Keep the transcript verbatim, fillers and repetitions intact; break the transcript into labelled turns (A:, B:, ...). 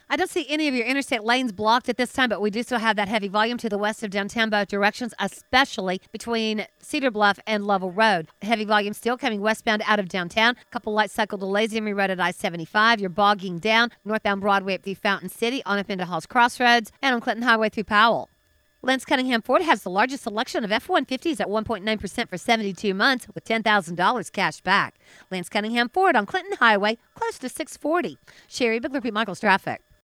A: I don't see any of your interstate lanes blocked at this time, but we do still have that heavy volume to the west of downtown both directions, especially between Cedar Bluff and Lovell Road. Heavy volume still coming westbound out of downtown. A couple light cycle delays, Emory Road at I seventy-five. You're bogging down northbound Broadway up through Fountain City, on up into Halls Crossroads, and on Clinton Highway through Powell. Lance Cunningham Ford has the largest selection of F one fifties at one point nine percent for seventy-two months with ten thousand dollars cash back. Lance Cunningham Ford on Clinton Highway, close to six forty. Sherry Bigler, Pete Michaels Traffic.